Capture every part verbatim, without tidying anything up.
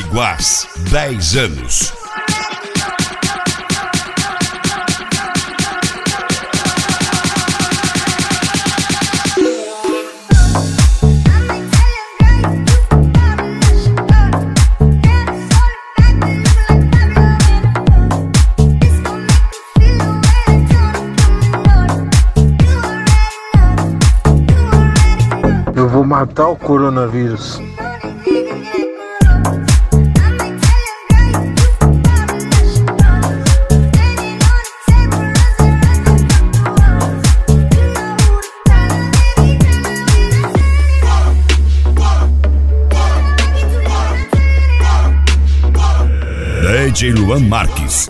Biguás, dez anos. Eu vou matar o coronavírus. D J Luan Marques.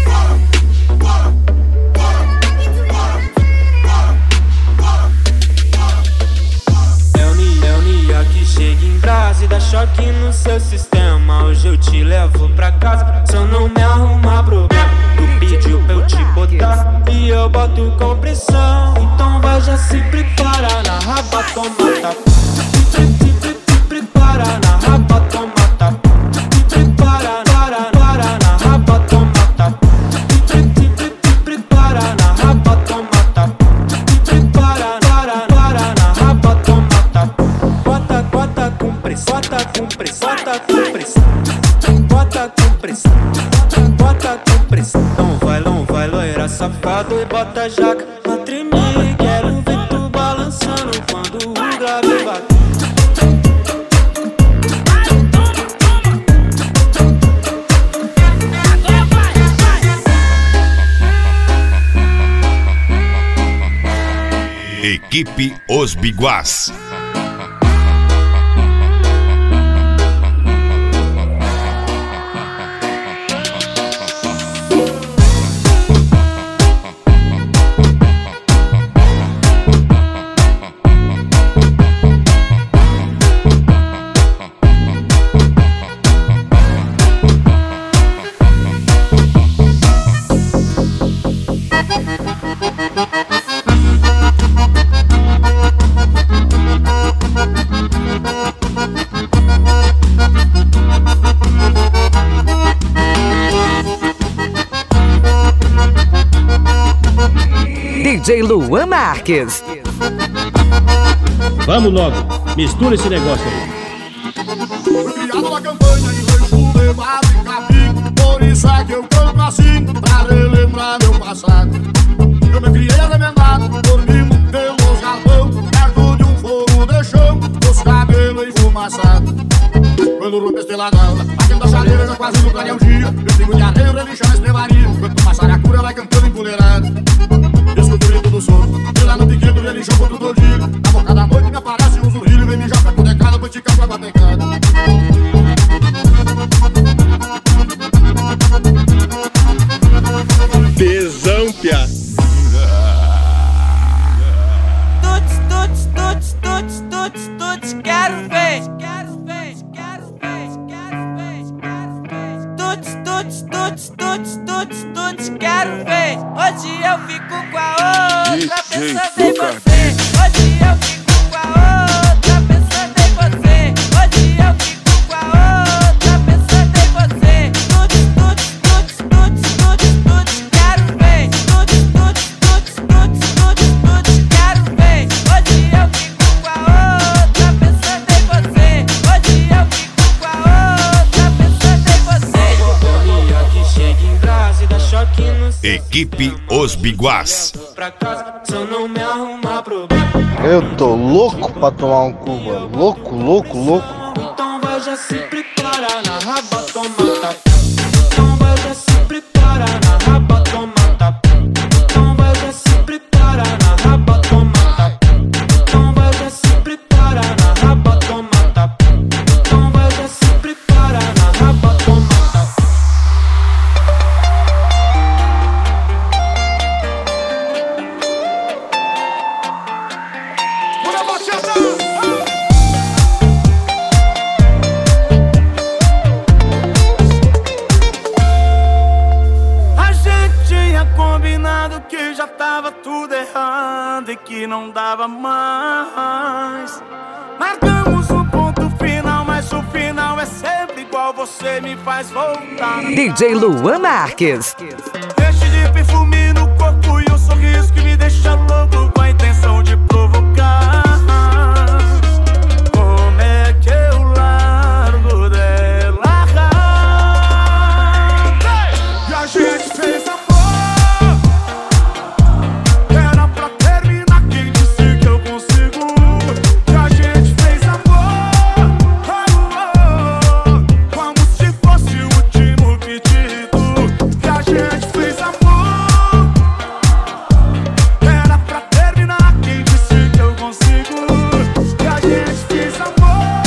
Chega em brasa e dá choque no seu sistema. Hoje eu te levo pra casa, se eu não me arrumar problema. Tu pediu pra eu te botar e eu boto com pressão. Então vai já se prepara na raba, toma tapa. Prepara na raba, toma tapa. Prepara, para, para na raba, toma tapa. Prepara na raba, toma tapa. Prepara, para, para na raba, toma tapa. Bota, bota com pressão, bota com pressão, bota com pressão, bota com pressão, bota com pressão. Não vai, não vai, loira safado e bota a jaca pra tremer. Quero ver tu balançando quando o grave bater. Equipe Os Biguás. D J Luan Marques. Vamos logo, mistura esse negócio aí. Fui criado na campanha de rancho, levado e capim. Por isso é que eu canto assim, pra relembrar meu passado. Eu me criei arremendado, dormindo pelos galpão, perto de um fogo de chão, os cabelos enfumaçados. Quando rompe a esteladão, batendo da chaleira, já quase no clarear o dia. Eu pingo de areia, relinchando a estrevaria, quanto mais saracura vai cantando empoleirado. Escuto o grito do soco, e lá no piquedo relinchou contra o tordilho. Na boca da noite me aparece um zurrilho, vem me joga com decada, pra esticar com a batecada. Tesão, piá. Tuts, tuts, tuts, tuts, tuts, tuts, quero ver. Quero ver, quero ver, quero ver, quero ver. Tuts, tuts, tuts, tuts, tuts, tuts, quero ver. Hoje eu fico com a outra, pensando em você. Hoje eu fico com a outra, pensando em você. Hoje eu fico com a outra, pensando em você. Tuts, tuts, tuts, tuts, tuts, tuts, quero ver. Tuts, tuts, tuts, tuts, tuts, tuts, quero ver. Hoje eu fico com a outra, pensando em você. Hoje eu fico com a outra, pensando em você. Bolinha que chega em brasa e dá choque no seu. Equipe Os Biguás. Pra casa, se eu não me arrumar problema. Eu tô louco pra tomar um cuba. Louco, louco, louco. Então vai já se prepara na raba, toma tapa. Então vai já se prepara na raba, toma tapa. Então vai já se prepara na raba, toma tapa. Então vai já se prepara na raba, toma tapa. Então vai já se prepara na raba, toma tapa. Que já tava tudo errado e que não dava mais. Marcamos um ponto final, mas o final é sempre igual. qual você me faz voltar. D J Luan Marques. Deixe de perfume no corpo e um sorriso que me deixa louco com a intenção de provocar. Como é que eu largo dela? E a gente fez amor. Era pra terminar, quem disse que eu consigo? E a gente fez amor, oh, oh, como se fosse o último pedido. E a gente fez amor. Era pra terminar, quem disse que eu consigo? E a gente fez amor,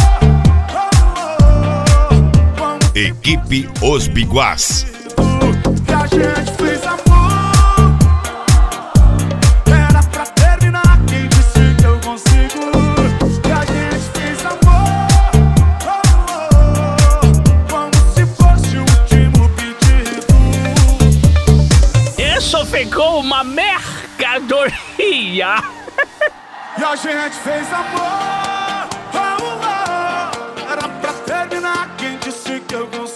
oh, oh, como Equipe Os Biguás. e a gente fez amor. Era pra terminar, quem disse que eu consigo? E a gente fez amor, oh, oh, como se fosse o último pedido. Isso ficou uma mercadoria. E a gente fez amor, oh, oh, era pra terminar, quem disse que eu consigo?